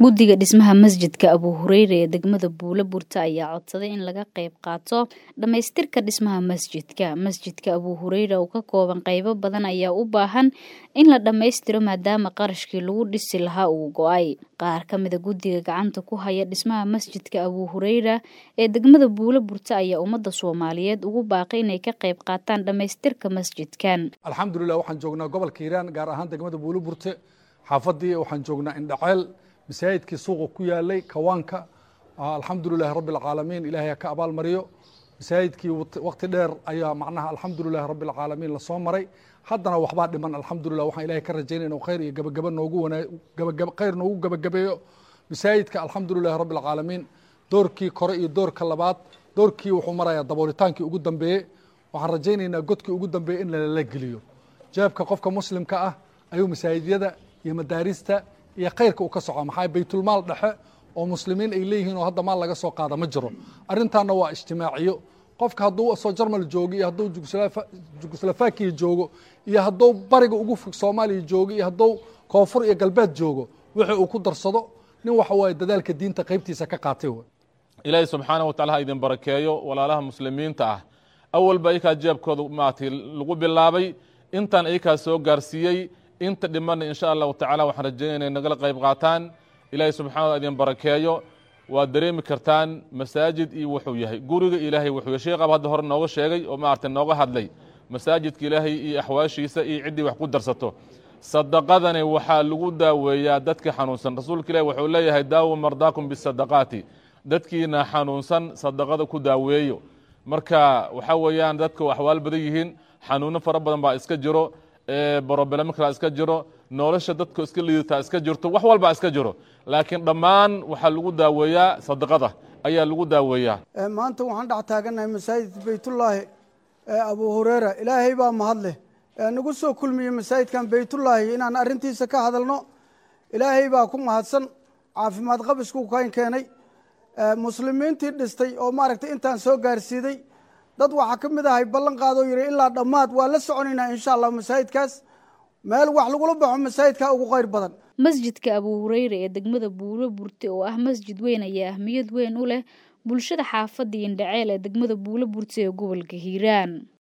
Guddiga dhismaha masjidka Abu Hurayra ee degmada Buulaburta ayaa codsaday in laga qayb qaato dhamaystirka dhismaha masjidka. Masjidka Abu Hurayra oo ka kooban qaybo badan ayaa u baahan in la dhamaystiro maadaama qarashkii lagu dhisi lahaa uu go'ay. Qaar ka mid ah guddiga gacanta ku haya dhismaha masjidka Abu Hurayra ee degmada Buulaburta ayaa ummadda Soomaaliyeed ugu baaqay inay ka qayb qaataan dhamaystirka masjidkan. Alxamdulillah waxaan joognaa gobolka Hiiraan gaar ahaan degmada Buulaburta xaafadii waxaan joognaa Indhaceel مساجدكي سوق كيالي كوانكا الحمد لله رب العالمين إلهي كأبال مريو مساجدكي وقت دير أيا معناها الحمد لله رب العالمين لصوم مري حدنا وحبات من الحمد لله وحنا إلهي كرجين إنه خير جب نوجو خير نوجو جب مساجدك الحمد لله رب العالمين دوركي قرئي دور كلبات دوركي وحمرة يا دبورتانكي وجودن به وحرجين إن جودكي وجودن به إن لا جليو جابك قفك مسلم كأه أيو مساجد يدا يمدارسته يا خيرك وكسعة محاي بيت المال دحى ومسلمين إليه إنه هذا مال لقى سوق هذا مجرى أرنتنا هو اجتماعي قفك هدو صجر من الجوجي هدو جوجسلافاكي جوجو يهدو برج وقوف الصومالي جوجي يهدو كافر يا قلبات جوجو وحي وقدر صدق نوح هو ذلك الدين تقيبتي سكقاتيه إلهي سبحانه وتعالى إذن بركايو ولا لها مسلمين تاه أول بيكا جاب كذو ماتي لقب اللابي إنتان إيكا سوق جارسيي inta dhiman insha Allah ta'ala waxaan rajaynaynaa in naga qayb qaataan Ilaahay subhanahu wa ta'ala barakeeyo waa dareemi kartaan masaajid iyo wuxuu yahay guriga Ilaahay wuxuu sheegay hadda hor nooga sheegay oo maartan nooga hadlay masaajidka Ilaahay iyo ahwaashiisa iyo cidii wax ku darsato sadaqadani waxa lagu daaweeyaa dadka xanuunsan rasuulka Ilaahay wuxuu leeyahay daawo mardaakum bisadaqati dadkiina xanuunsan sadaqada ku daaweeyo marka waxa weeyaan dadka waxwaal badan yihiin xanuuno fara badan baa iska jiro بروبلم كلا إسكجرو نورش دتك إسكلي تا إسكجرتو وحول با إسكجرو لكن ضمان وحلو داوية صدقته أي لو داوية ما أنتم عند عتاقنا مساجد بيت الله أبو هريرة إلهي با محله نقصو كل مساجد كان بيت الله إن أنا أرنتي سكا هذا النوع إلهي با كم هاتسن عافي ما تغبسكو كاين كاني مسلمين تدستي أو ماركت إنتان سو غارسيدي dad waxa kamid ah ballan qaado yiri ilaa dhamaad waa la soconina insha Allah masaajidkaas meel wax lagu baxo masaajidka ugu qayr badan masjidka Abu Hurayra ee degmada Buulaburta oo ah masjid weyn ayaa ahmiyad weyn u leh bulshada xaafadda Indhaceel ee degmada Buulaburta ee gobolka Hiiraan